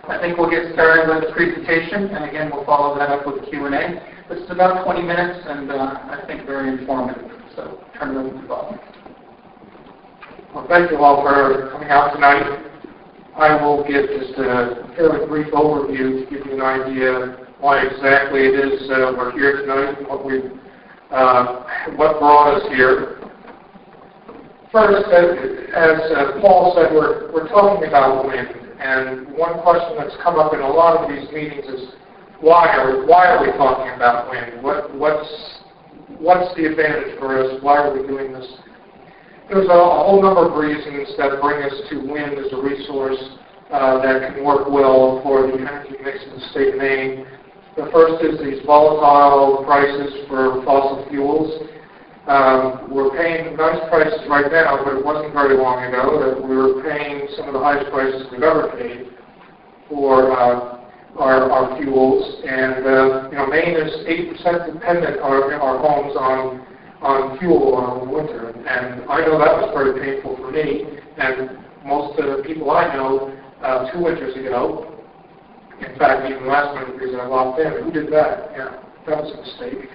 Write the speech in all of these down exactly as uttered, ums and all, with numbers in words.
I think we'll get started with the presentation, and again, we'll follow that up with a Q and A. This is about twenty minutes, and uh, I think very informative. So, turn it over to Bob. Well, thank you all for coming out tonight. I will give just a fairly brief overview to give you an idea why exactly it is uh, we're here tonight and what we, uh, what brought us here. First, as uh, Paul said, we're we're talking about wind, and one question that's come up in a lot of these meetings is why are why are we talking about wind? What what's what's the advantage for us? Why are we doing this? There's a, a whole number of reasons that bring us to wind as a resource uh, that can work well for the energy mix in the state of Maine. The first is these volatile prices for fossil fuels. Um, we're paying nice prices right now, but it wasn't very long ago that we were paying some of the highest prices we've ever paid for uh, our, our fuels. And uh, you know, Maine is eighty percent dependent on our homes on on fuel in the winter, and I know that was very painful for me and most of the people I know uh, two winters ago. In fact, even last winter because I locked in. Who did that? Yeah, that was a mistake.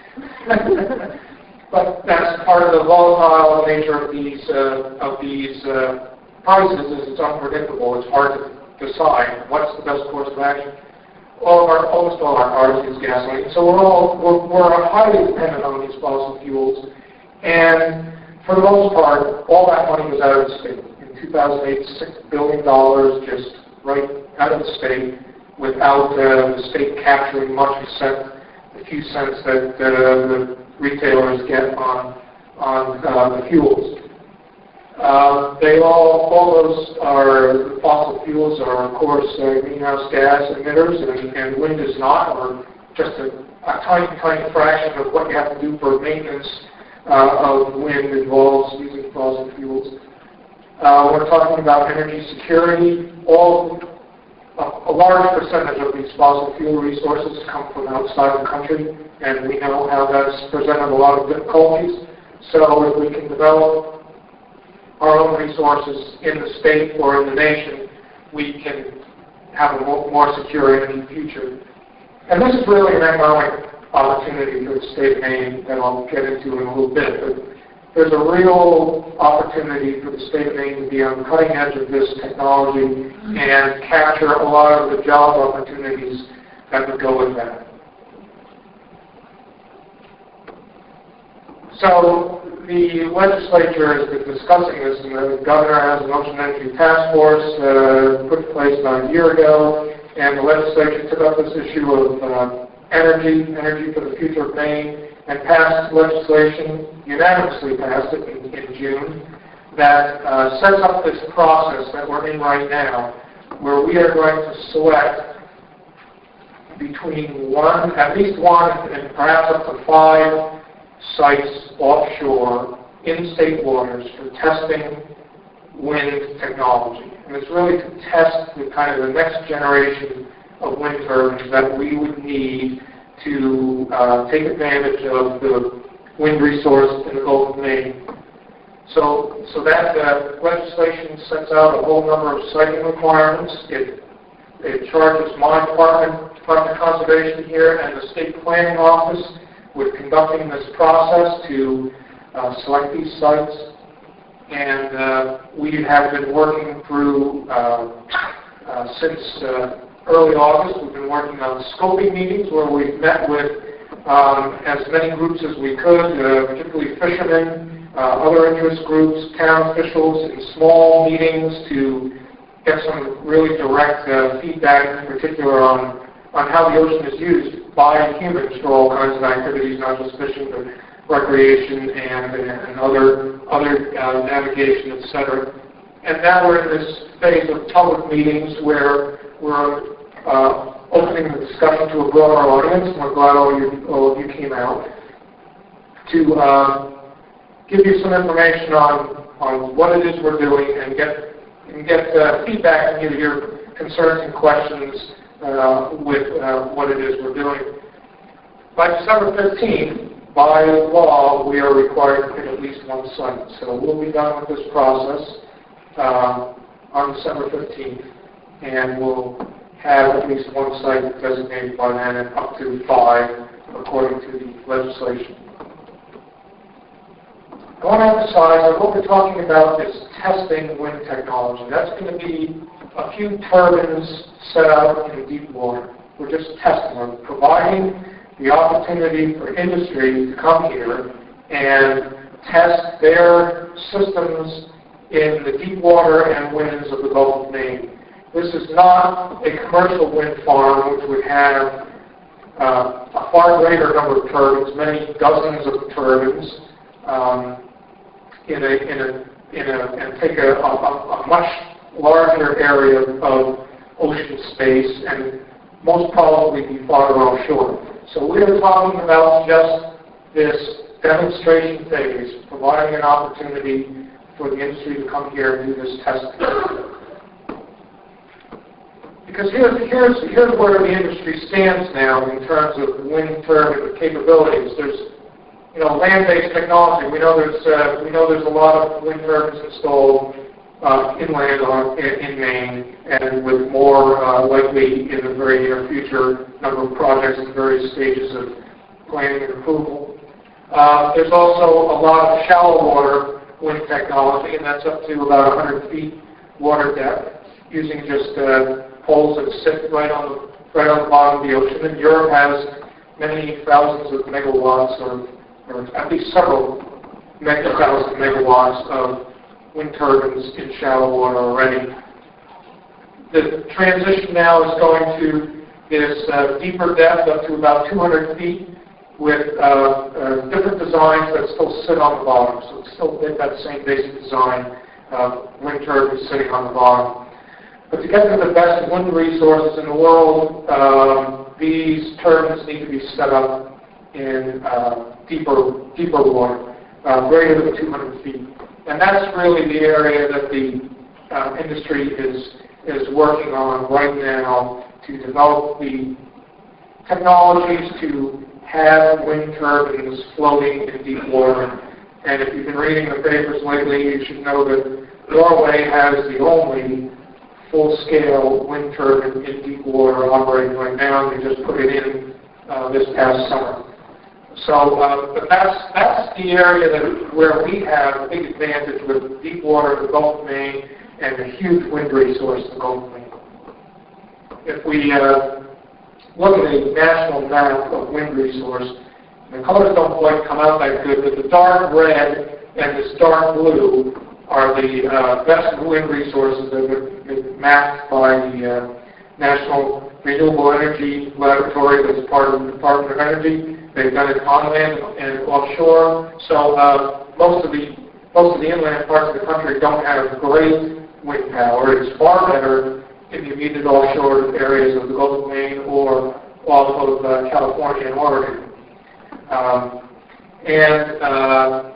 But that's part of the volatile nature of these uh, of these uh, prices. Is it's unpredictable. It's hard to decide what's the best course of action. All of our, almost all our cars use gasoline, so we're all we're, we're highly dependent on these fossil fuels. And for the most part, all that money was out of the state. In two thousand eight, six billion dollars just right out of the state without uh, the state capturing much except the few cents that uh, the retailers get on on uh, the fuels. Uh, they all, all those are, fossil fuels are, of course, uh, greenhouse gas emitters, and, and wind is not, or just a, a tiny, tiny fraction of what you have to do for maintenance uh, of wind involves using fossil fuels. Uh, we're talking about energy security. All, a, a large percentage of these fossil fuel resources come from outside the country, and we know how that's presented a lot of difficulties. So if we can develop our own resources in the state or in the nation, we can have a more secure energy future. And this is really an economic opportunity for the state of Maine that I'll get into in a little bit. But there's a real opportunity for the state of Maine to be on the cutting edge of this technology and capture a lot of the job opportunities that would go with that. So the legislature has been discussing this, and the governor has an Ocean Energy Task Force uh, put in place about a year ago, and the legislature took up this issue of uh, energy, energy for the future of Maine, and passed legislation, unanimously passed it in, in June, that uh, sets up this process that we're in right now, where we are going to select between one, at least one, and perhaps up to five sites offshore in state waters for testing wind technology. And it's really to test the kind of the next generation of wind turbines that we would need to uh, take advantage of the wind resource in the Gulf of Maine. So, so that uh, legislation sets out a whole number of siting requirements. It, it charges my department, Department of Conservation here, and the State Planning Office with conducting this process to uh, select these sites. And uh, we have been working through, uh, uh, since uh, early August, we've been working on scoping meetings where we've met with um, as many groups as we could, uh, particularly fishermen, uh, other interest groups, town officials, in small meetings to get some really direct uh, feedback, in particular on, on how the ocean is used by humans for all kinds of activities, not just fishing, but recreation and, and other other uh, navigation, et cetera. And now we're in this phase of public meetings where we're uh, opening the discussion to a broader audience. We're glad all, you, all of you came out to uh, give you some information on, on what it is we're doing and get, and get uh, feedback and either your concerns and questions Uh, with uh, what it is we're doing. By December fifteenth, by law, we are required to pick at least one site. So we'll be done with this process uh, on December fifteenth, and we'll have at least one site designated by then, and up to five, according to the legislation. I want to emphasize that what we're talking about is testing wind technology. That's going to be a few turbines set out in deep water. We're just testing. We're providing the opportunity for industry to come here and test their systems in the deep water and winds of the Gulf of Maine. This is not a commercial wind farm which would have uh, a far greater number of turbines, many dozens of turbines, um, in a, in a, in a, and take a, a, a much larger area of ocean space and most probably be farther offshore. So we're talking about just this demonstration phase, providing an opportunity for the industry to come here and do this testing. Because here's, here's, here's where the industry stands now in terms of wind turbine capabilities. There's, you know, land-based technology. We know there's, uh, we know there's a lot of wind turbines installed uh, inland on, in, in Maine, and with more uh, likely in the very near future, number of projects in various stages of planning and approval. Uh, there's also a lot of shallow water wind technology, and that's up to about one hundred feet water depth, using just uh, poles that sit right on the right on the bottom of the ocean. And Europe has many thousands of megawatts, of, or at least several mega thousand megawatts of wind turbines in shallow water already. The transition now is going to this uh, deeper depth, up to about two hundred feet, with uh, uh, different designs that still sit on the bottom. So it's still that same basic design of wind turbines sitting on the bottom. But to get to the best wind resources in the world, um, these turbines need to be set up in uh, deeper, deeper water, uh, greater than two hundred feet. And that's really the area that the uh, industry is, is working on right now to develop the technologies to have wind turbines floating in deep water. And if you've been reading the papers lately, you should know that Norway has the only full-scale wind turbine in deep water operating right now. They just put it in uh, this past summer. So, uh, but that's that's the area that where we have a big advantage with deep water, the Gulf of Maine, and the huge wind resource in the Gulf of Maine. If we uh, look at a national map of wind resource, the colors don't quite come out that good, but the dark red and this dark blue are the uh, best wind resources that have been mapped by the uh, National Renewable Energy Laboratory that's part of the Department of Energy. They've done it on land and offshore. So uh, most of the most of the inland parts of the country don't have great wind power. It's far better in the immediate offshore areas of the Gulf of Maine or off of uh, California and Oregon. Um, and uh,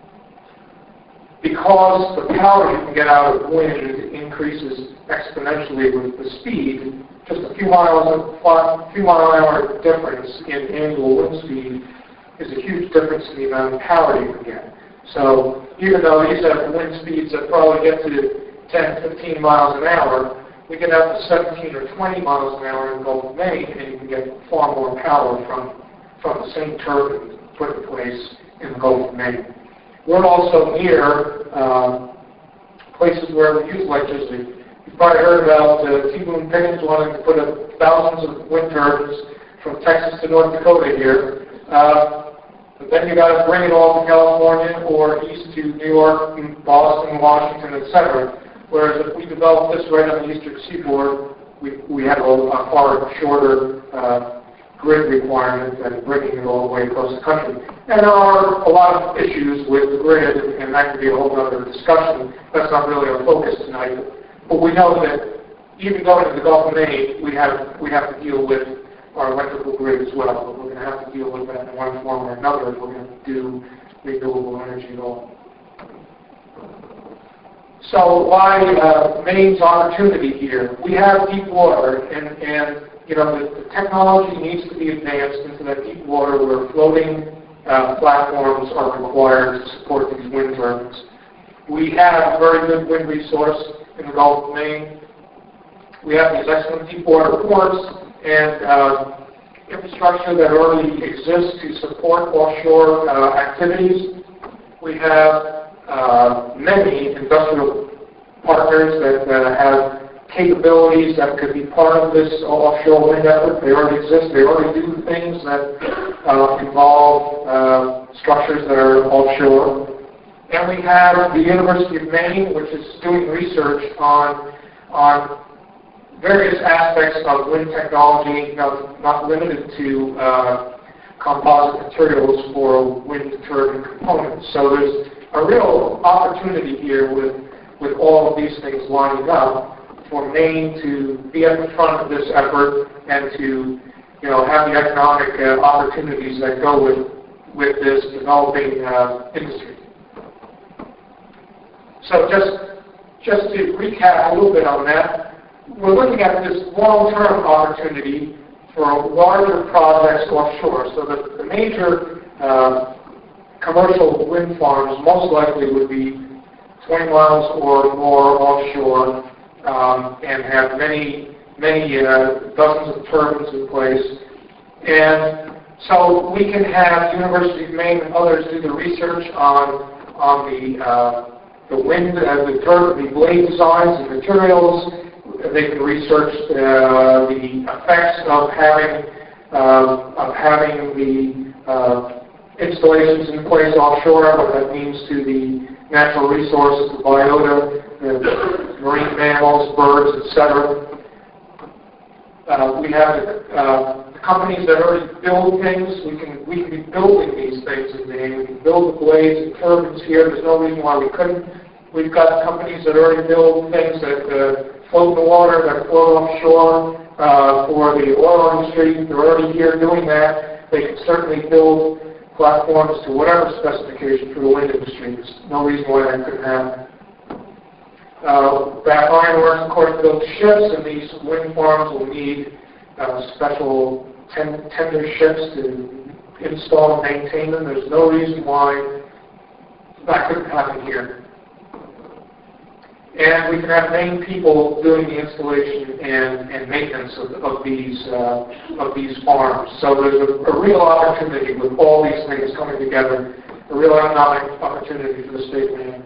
because the power you can get out of wind increases exponentially with the speed, just a few miles, a few mile an hour difference in annual wind speed is a huge difference in the amount of power you can get. So even though these have wind speeds that probably get to ten, fifteen miles an hour, we get out to seventeen or twenty miles an hour in the Gulf of Maine, and you can get far more power from, from the same turbine put in place in the Gulf of Maine. We're also near uh, places where we use electricity. You've probably heard about uh, T-Boone Pickens wanting to put up thousands of wind turbines from Texas to North Dakota here. Uh, but then you got to bring it all to California or east to New York, Boston, Washington, et cetera. Whereas if we develop this right on the eastern seaboard, we, we have a, a far shorter uh, grid requirement than bringing it all the way across the country. And there are a lot of issues with the grid, and that could be a whole other discussion. That's not really our focus tonight. But we know that even going to the Gulf of Maine, we have we have to deal with our electrical grid as well. But we're going to have to deal with that in one form or another if we're going to do renewable energy at all. So why uh, Maine's opportunity here? We have deep water, and, and you know the, the technology needs to be advanced into that deep water where floating uh, platforms are required to support these wind turbines. We have a very good wind resource in the Gulf of Maine. We have these excellent deep water ports and uh, infrastructure that already exists to support offshore uh, activities. We have uh, many industrial partners that uh, have capabilities that could be part of this offshore wind effort. They already exist. They already do things that uh, involve uh, structures that are offshore. And we have the University of Maine, which is doing research on, on various aspects of wind technology, not, not limited to uh, composite materials for wind turbine components. So there's a real opportunity here with, with all of these things lining up for Maine to be at the front of this effort and to, you know, have the economic uh, opportunities that go with, with this developing uh, industry. So just, just to recap a little bit on that, we're looking at this long-term opportunity for larger projects offshore. So the, the major uh, commercial wind farms most likely would be twenty miles or more offshore um, and have many, many uh, dozens of turbines in place. And so we can have University of Maine and others do the research on, on the, uh, the wind, uh, the turbine, the blade designs and materials. They can research uh, the effects of having uh, of having the uh, installations in place offshore, what that means to the natural resources, the biota, the marine mammals, birds, et cetera. Uh, we have uh, the companies that already build things. We can we can be building these things in Maine. We can build the blades and turbines here. There's no reason why we couldn't. We've got companies that already build things that uh, float in the water, that float offshore uh, for the oil industry. They're already here doing that. They can certainly build platforms to whatever specification for the wind industry. There's no reason why that couldn't happen. Uh, that ironworks, of course, build ships, and these wind farms will need uh, special ten tender ships to install and maintain them. There's no reason why that couldn't happen here. And we can have Maine people doing the installation and, and maintenance of, of these uh, of these farms. So there's a, a real opportunity with all these things coming together, a real economic opportunity for the state of Maine.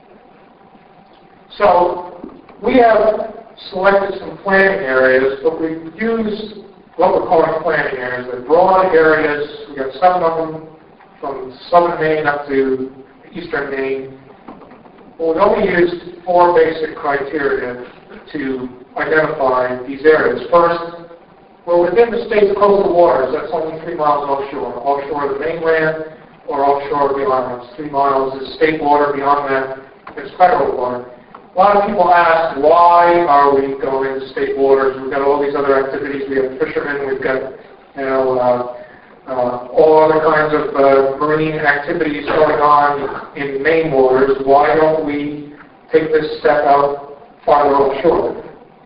So we have selected some planning areas, but we've used what we're calling planning areas. They're broad areas. We've got seven of them from southern Maine up to eastern Maine. Well, we've only used four basic criteria to identify these areas. First, we're within the state's coastal waters. That's only three miles offshore. Offshore of the mainland or offshore of the islands. Three miles is state water. Beyond that, it's federal water. A lot of people ask, why are we going into state waters? We've got all these other activities. We have fishermen. We've got, you know, uh, Uh, all other kinds of uh, marine activities going on in Maine waters. Why don't we take this step out farther offshore?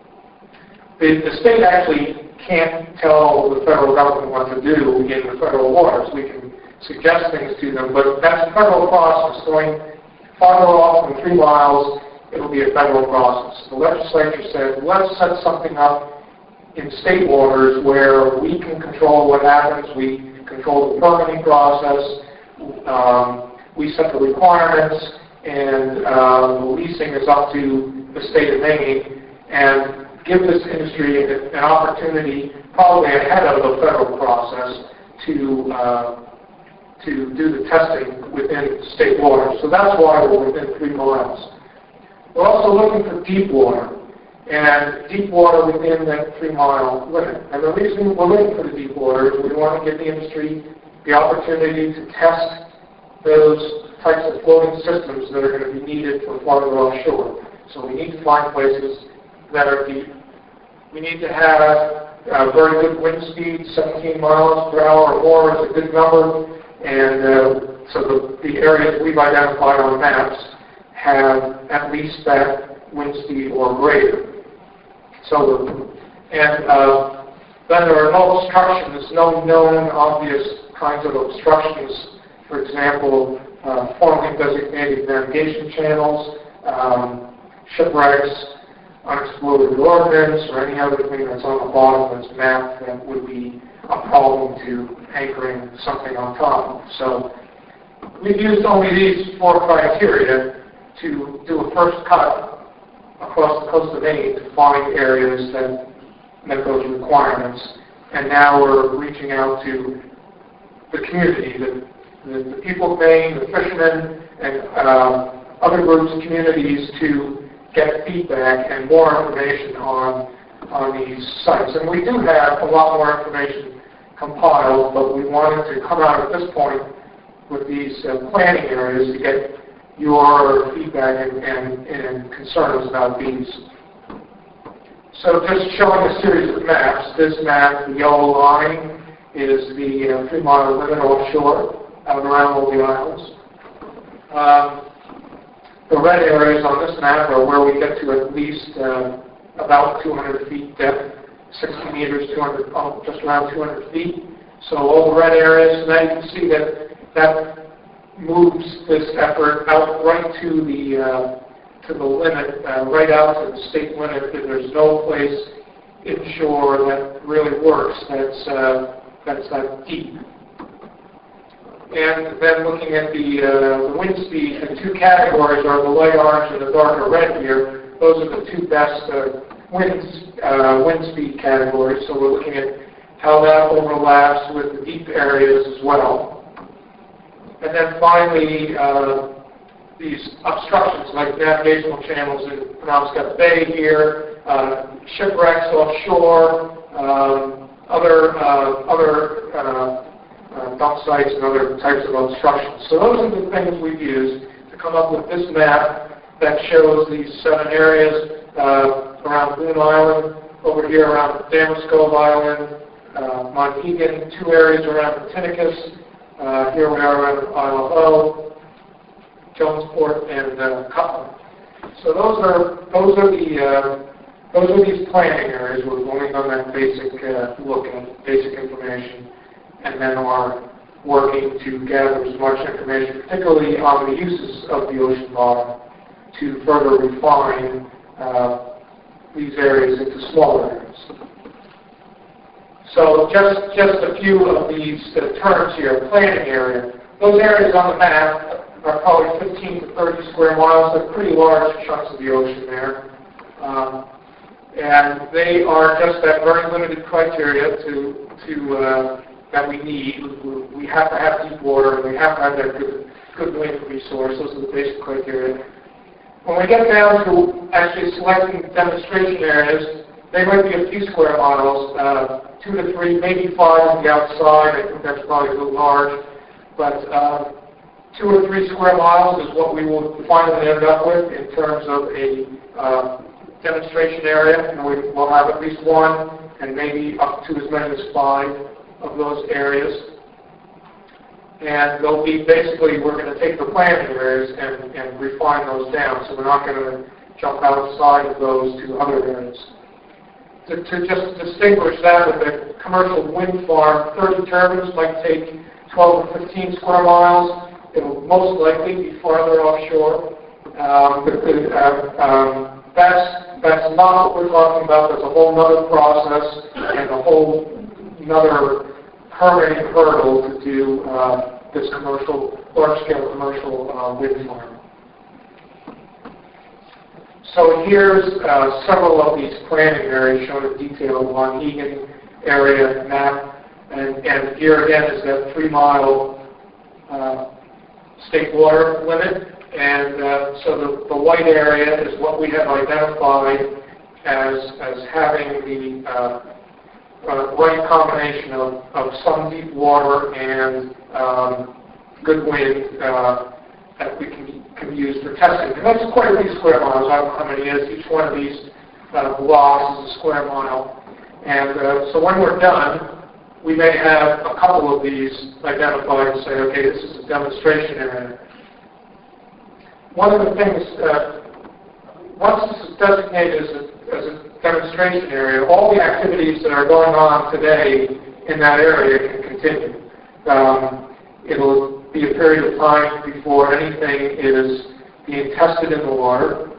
The, the state actually can't tell the federal government what to do in the federal waters. We can suggest things to them, but that's a federal process. Going farther off than three miles, it will be a federal process. The legislature said, let's set something up in state waters where we can control what happens, we control the permitting process, um, we set the requirements, and um, the leasing is up to the state of Maine, and give this industry an opportunity, probably ahead of the federal process, to uh, to do the testing within state waters. So that's why we're within three miles. We're also looking for deep water. And deep water within that three-mile limit. And the reason we're looking for the deep water is we want to give the industry the opportunity to test those types of floating systems that are going to be needed for farther offshore. So we need to find places that are deep. We need to have a very good wind speed. seventeen miles per hour or more is a good number. And uh, so the, the areas we've identified on maps have at least that wind speed or greater. So, and uh, then there are no obstructions, no known obvious kinds of obstructions. For example, uh, formally designated navigation channels, um, shipwrecks, unexploded ordnance or any other thing that's on the bottom that's mapped that would be a problem to anchoring something on top of. So we've used only these four criteria to do a first cut across the coast of Maine to find areas that met those requirements. And now we're reaching out to the community, the, the, the people of Maine, the fishermen, and uh, other groups, communities, to get feedback and more information on on these sites. And we do have a lot more information compiled, but we wanted to come out at this point with these uh, planning areas to get your feedback and, and, and concerns about these. So just showing a series of maps. This map, the yellow line, is the uh, three-mile limit offshore, out around all the islands. Um, the red areas on this map are where we get to at least uh, about two hundred feet depth, sixty meters, two hundred, oh, just around two hundred feet. So all the red areas, and now you can see that that moves this effort out right to the uh, to the limit, uh, right out to the state limit. There's no place inshore that really works. That's uh, that's that deep. And then looking at the, uh, the wind speed, the two categories are the light orange and the darker red here. Those are the two best uh, wind, uh, wind speed categories. So we're looking at how that overlaps with the deep areas as well. And then finally, uh, these obstructions like navigational channels in Penobscot Bay here, uh, shipwrecks offshore, um, other uh, other uh, uh, dump sites and other types of obstructions. So those are the things we've used to come up with this map that shows these seven areas uh, around Boone Island, over here around Damascove Island, uh, Monhegan, two areas around Matinicus, uh, here we are around Isle of O, Jonesport, and uh, Cutler. So those are those are the uh, those are these planning areas. We're going on that basic uh, look at basic information, and then are working to gather as much information, particularly on the uses of the ocean bottom, to further refine uh, these areas into smaller areas. So just just a few of these uh, terms here. Planning area. Those areas on the map are probably fifteen to thirty square miles. They're pretty large chunks of the ocean there. Um, and they are just that very limited criteria to, to uh, that we need. We have to have deep water, and we have to have that good, good wind resource. Those are the basic criteria. When we get down to actually selecting demonstration areas, they might be a few square miles, uh, two to three, maybe five on the outside. I think that's probably a little large. But uh, two or three square miles is what we will finally end up with in terms of a uh, demonstration area. And we will have at least one and maybe up to as many as five of those areas. And they'll be basically, we're going to take the planning areas and, and refine those down. So we're not going to jump outside of those to other areas. To, to just distinguish that with a commercial wind farm, thirty turbines might take twelve or fifteen square miles. It will most likely be farther offshore. Um, but the, uh, um, that's, that's not what we're talking about. There's a whole other process and a whole another permitting hurdle to do uh, this commercial, large-scale commercial uh, wind farm. So here's uh, several of these planning areas shown in detail. Monhegan area map, and, and here again is that three-mile uh, state water limit. And uh, so the, the white area is what we have identified as as having the uh, uh, right combination of, of some deep water and um, good wind uh, that we can, can use for testing. And that's quite a few square miles. I don't know how many it is. Each one of these uh, blocks is a square mile. And uh, so when we're done, we may have a couple of these identified and say, okay, this is a demonstration area. One of the things, uh, once this is designated as a, as a demonstration area, all the activities that are going on today in that area can continue. Um, it'll be a period of time before anything is being tested in the water.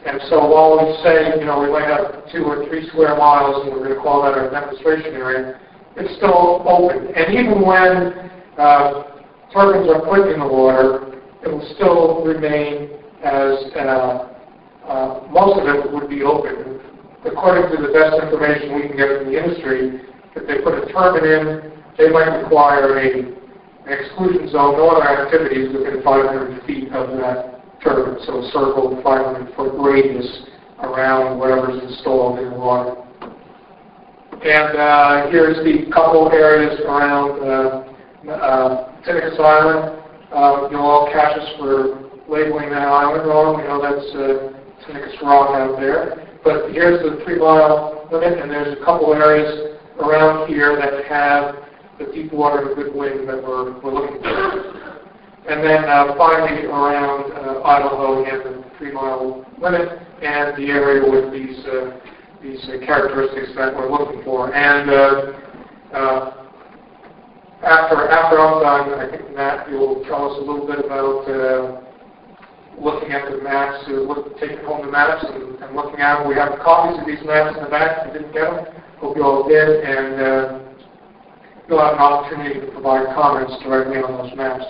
And so while we say, you know, we might have two or three square miles and we're going to call that our demonstration area, it's still open. And even when uh, turbines are put in the water, it will still remain as, uh, uh, most of it would be open. According to the best information we can get from the industry, if they put a turbine in, they might require a, an exclusion zone, no other activities within five hundred feet of that turbine, so a circle of five hundred foot radius around whatever's installed in the water. And uh, here's the couple areas around uh, uh, Tinnicus Island. Uh, you'll all catch us for labeling that island wrong. We know that's uh, Tinnicus Rock out there. But here's the three-mile limit, and there's a couple areas around here that have the deep water and good wind that we're, we're looking for. And then uh, finally around uh, Idaho, again, the three-mile limit, and the area with these uh, these uh, characteristics that we're looking for. And uh, uh, after after I'm done, I think Matt, you'll tell us a little bit about uh, looking at the maps, uh, look, taking home the maps and, and looking at them. We have copies of these maps in the back. If you didn't get them, hope you all did. And uh, you'll have an opportunity to provide comments directly on those maps.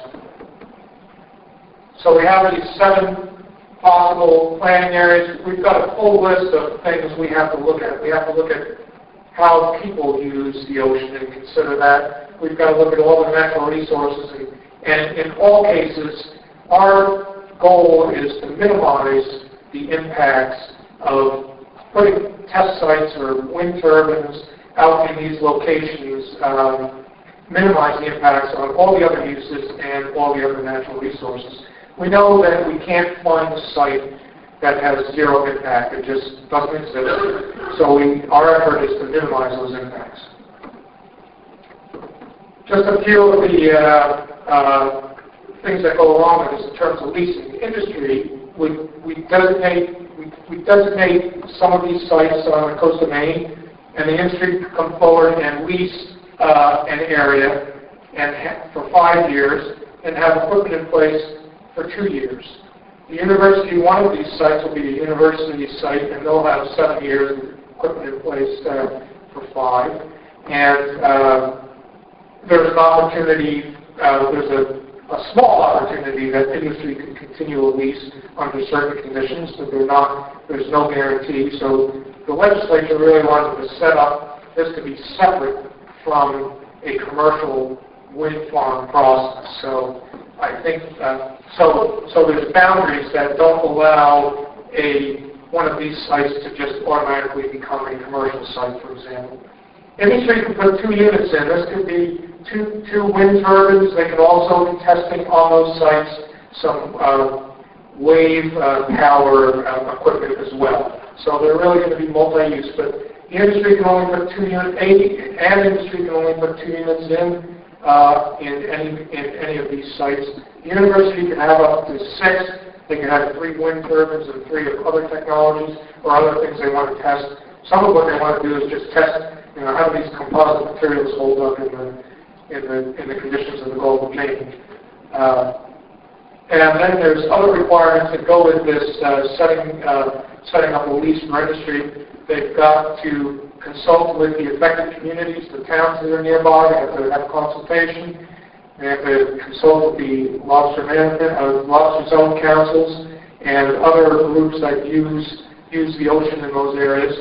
So we have these seven possible planning areas. We've got a full list of things we have to look at. We have to look at how people use the ocean and consider that. We've got to look at all the natural resources. And, and in all cases, our goal is to minimize the impacts of putting test sites or wind turbines out in these locations, um, minimize the impacts on all the other uses and all the other natural resources. We know that we can't find a site that has zero impact. It just doesn't exist. So we, our effort is to minimize those impacts. Just a few of the uh, uh, things that go along with this in terms of leasing. The industry, we, we, designate, we, we designate some of these sites on the coast of Maine, and the industry can come forward and lease uh, an area and ha- for five years and have equipment in place for two years. The university, one of these sites will be a university site, and they'll have seven years of equipment in place uh, for five. And uh, there's an opportunity, uh, there's a, a small opportunity that industry can continue a lease under certain conditions, but they're not, there's no guarantee. So the legislature really wanted to set up this to be separate from a commercial wind farm process. So I think uh, so. So there's boundaries that don't allow a one of these sites to just automatically become a commercial site, for example. Industry can put two units in. This could be two two wind turbines. They could also be testing on those sites some uh, wave uh, power uh, equipment as well. So they're really going to be multi-use. But the industry can only put two units. An industry can only put two units in. Uh, in any in any of these sites. The university can have up to six. They can have three wind turbines and three of other technologies or other things they want to test. Some of what they want to do is just test, you know, how do these composite materials hold up in the in the in the conditions of the Gulf of Maine. Uh, and then there's other requirements that go with this uh, setting uh, setting up a lease for industry. They've got to consult with the affected communities, the towns that are nearby. They have to have consultation. They have to consult with the lobster management, uh, lobster zone councils, and other groups that use use the ocean in those areas.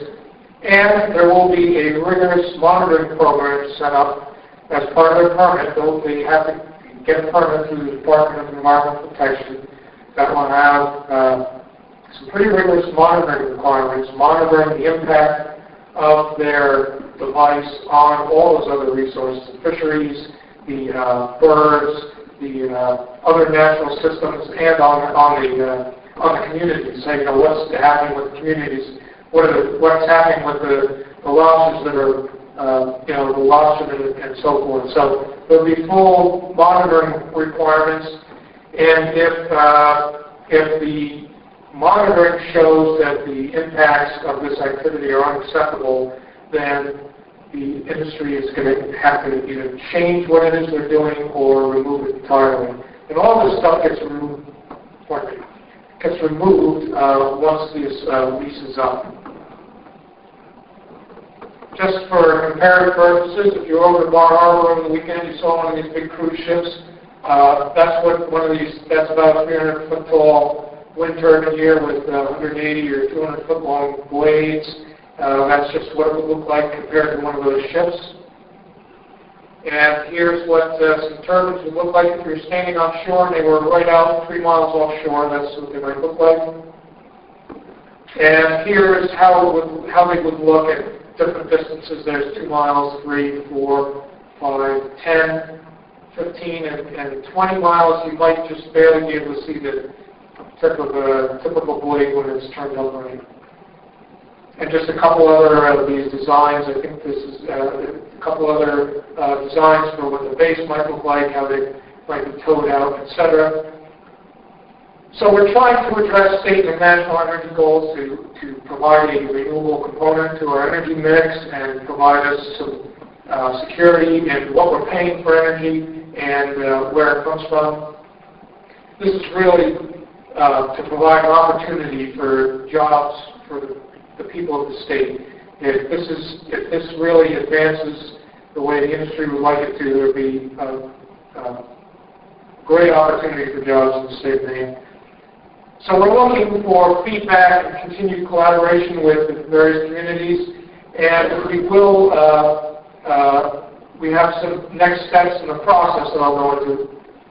And there will be a rigorous monitoring program set up as part of their permit. They'll, they have to get a permit through the Department of Environmental Protection that will have uh, some pretty rigorous monitoring requirements, monitoring the impact of their device on all those other resources, the fisheries, the uh, birds, the uh, other natural systems, and on, on the uh, on the communities. So, you know, what's happening with the communities? What are the, what's happening with the, the lobsters that are, uh, you know, the lobstermen and, and so forth. So there'll be full monitoring requirements, and if uh, if the monitoring shows that the impacts of this activity are unacceptable, then the industry is going to have to either change what it is they're doing or remove it entirely. And all this stuff gets removed, gets removed uh, once this uh, lease is up. Just for comparative purposes, if you're over at Bar Harbor over the weekend, you saw one of these big cruise ships. Uh, that's what one of these. That's about a three hundred foot tall wind turbine here with uh, one hundred eighty or two hundred foot long blades. Uh, that's just what it would look like compared to one of those ships. And here's what uh, some turbines would look like if you're standing on shore and they were right out three miles offshore. That's what they might look like. And here's how it would, how they would look at different distances. There's two miles, three, four, five, ten, fifteen, and, and twenty miles. You might just barely be able to see the tip of a typical blade when it's turned upright. And just a couple other of these designs. I think this is uh, a couple other uh, designs for what the base might look like, how they might be towed out, et cetera. So we're trying to address state and national energy goals to, to provide a renewable component to our energy mix and provide us some uh, security in what we're paying for energy and uh, where it comes from. This is really uh, to provide an opportunity for jobs for the, the people of the state. If this is, if this really advances the way the industry would like it to, there would be a, a great opportunity for jobs in the state of Maine. So we're looking for feedback and continued collaboration with the various communities, and we will, uh, uh, we have some next steps in the process that I'll go into.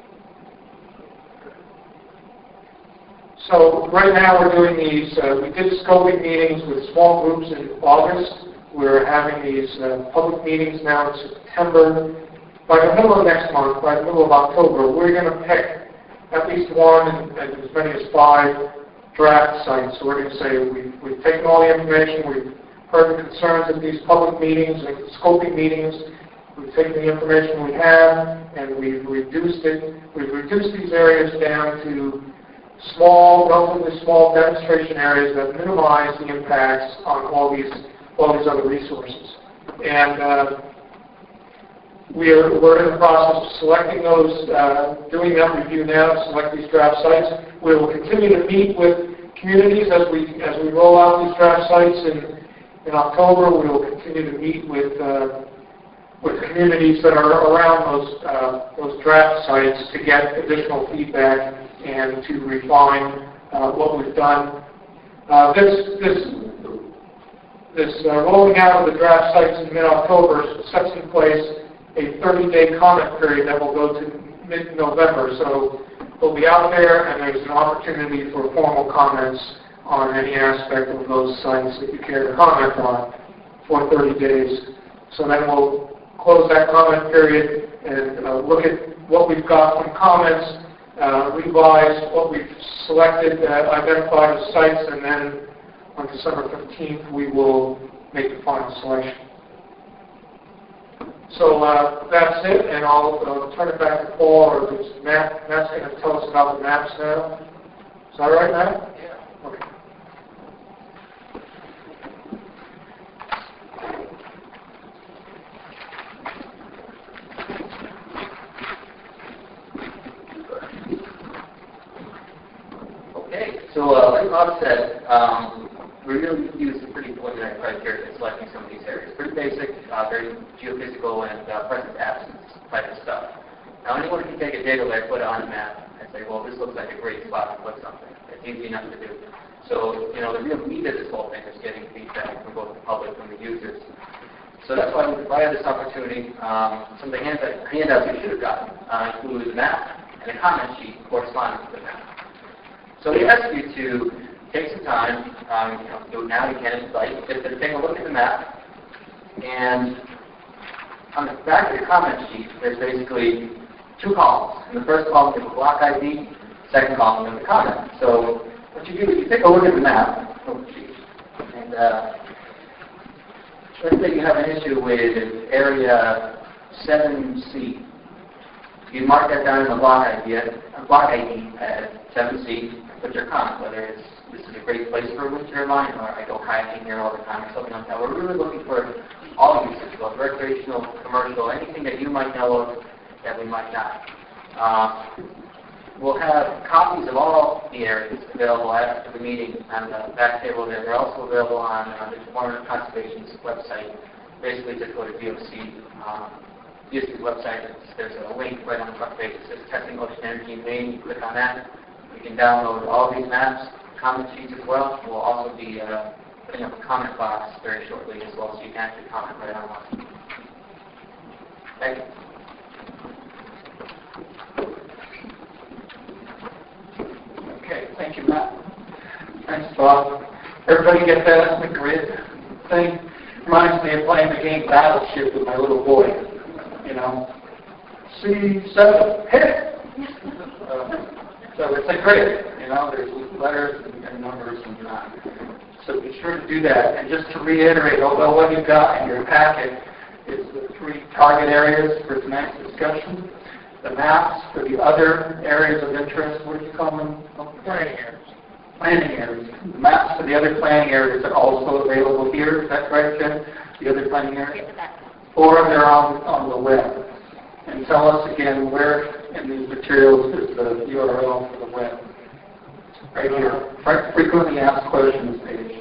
So right now we're doing these, uh, we did scoping meetings with small groups in August. We're having these uh, public meetings now in September. By the middle of next month, by the middle of October, we're going to pick at least one and, and as many as five draft sites. So we're going to say we've, we've taken all the information, we've heard the concerns at these public meetings and scoping meetings, we've taken the information we have and we've reduced it. We've reduced these areas down to small, relatively small demonstration areas that minimize the impacts on all these, all these other resources. And uh, We're, we're in the process of selecting those, uh, doing that review now to select these draft sites. We will continue to meet with communities as we as we roll out these draft sites in, in October. We will continue to meet with uh, with communities that are around those uh, those draft sites to get additional feedback and to refine uh, what we've done. Uh, this this this uh, rolling out of the draft sites in mid-October sets in place a thirty-day comment period that will go to mid-November. So they'll be out there, and there's an opportunity for formal comments on any aspect of those sites that you care to comment on for thirty days. So then we'll close that comment period and uh, look at what we've got from comments, uh, revise what we've selected, uh, identified as sites, and then on December fifteenth we will make the final selection. So uh, that's it, and I'll uh, turn it back to Paul, or is Matt. Matt's going to tell us about the maps now. Is that right, Matt? Yeah. Okay. Okay, so uh, like Bob said, um, we really use a pretty preliminary criteria in selecting some of these areas. Pretty basic, uh, very geophysical and uh, present absence type of stuff. Now anyone can take a data layer, put it on a map, and say, well, this looks like a great spot to put something. It's easy enough to do. So, you know, the real meat of this whole thing is getting feedback from both the public and the users. So that's why we provided this opportunity. Um, some of the handouts, handouts you should have gotten uh, include a map and a comment sheet corresponding to the map. So we ask you to take some time, um, you know, do it now, you can, like, just to take a look at the map. And on the back of the comment sheet, there's basically two columns. In the first column, you have a block I D. Second column, you have a comment. So what you do is you take a look at the map, oh, geez, and uh, let's say you have an issue with area seven C. You mark that down in the block I D, uh, block I D at seven C, put your comment, whether it's this is a great place for a wind turbine, or I go kayaking here all the time, or something like that. We're really looking for all uses, both recreational, commercial, anything that you might know of that we might not. Uh, we'll have copies of all the areas available after the meeting on the back table there. They're also available on uh, the Department of Conservation's website. Basically, just go to D O C, um, D O C's website. There's a link right on the front page that says Testing Ocean Energy in Maine. You click on that. You can download all these maps, comment sheets as well. We'll also be uh, putting up a comment box very shortly as well, so you can actually comment right online. Thank you. Okay, thank you, Matt. Thanks, Bob. Everybody get that? The grid thing reminds me of playing the game Battleship with my little boy. You know, C seven, hit! Uh, so it's a grid, you know, there's letters and, and numbers and that. So be sure to do that. And just to reiterate, although what you've got in your packet is the three target areas for tonight's discussion, the maps for the other areas of interest, what do you call them? Planning areas. Planning areas. The maps for the other planning areas are also available here. Is that correct, Jen? The other planning areas? Or they're on, on the web. And tell us again where in these materials is the U R L for the web. Right here. Fre- Frequently asked questions page.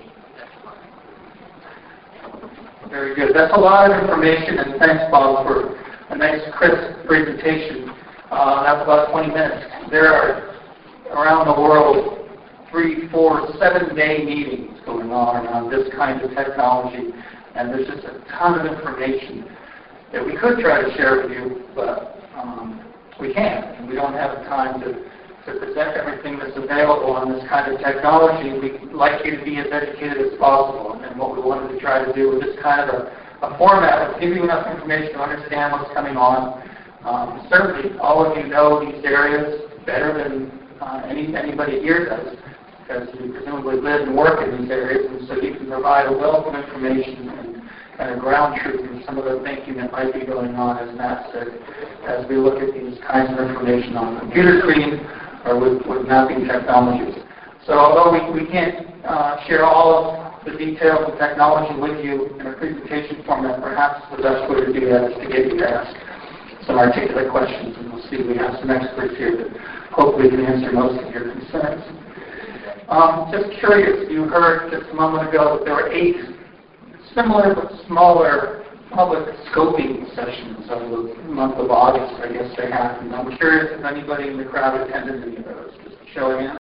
Very good. That's a lot of information, and thanks, Bob, for a nice, crisp presentation. Uh, that's about twenty minutes. There are, around the world, three, four, seven-day meetings going on on this kind of technology, and there's just a ton of information that we could try to share with you, but um, we can't, and we don't have the time to, to present everything that's available on this kind of technology. We'd like you to be as educated as possible, and what we wanted to try to do with this kind of a A format will give you enough information to understand what's coming on. Um, certainly, all of you know these areas better than uh, any, anybody here does, because you presumably live and work in these areas, and so you can provide a wealth of information and kind of ground truth in some of the thinking that might be going on, as Matt said, as we look at these kinds of information on the computer screen or with, with mapping technologies. So although we, we can't uh, share all of the details of technology with you in a presentation format, perhaps the best way to do that is to get you to ask some articulate questions, and we'll see we have some experts here that hopefully can answer most of your concerns. Um, just curious, you heard just a moment ago that there were eight similar but smaller public scoping sessions over the month of August, I guess they happened. I'm curious if anybody in the crowd attended any of those, just showing hands.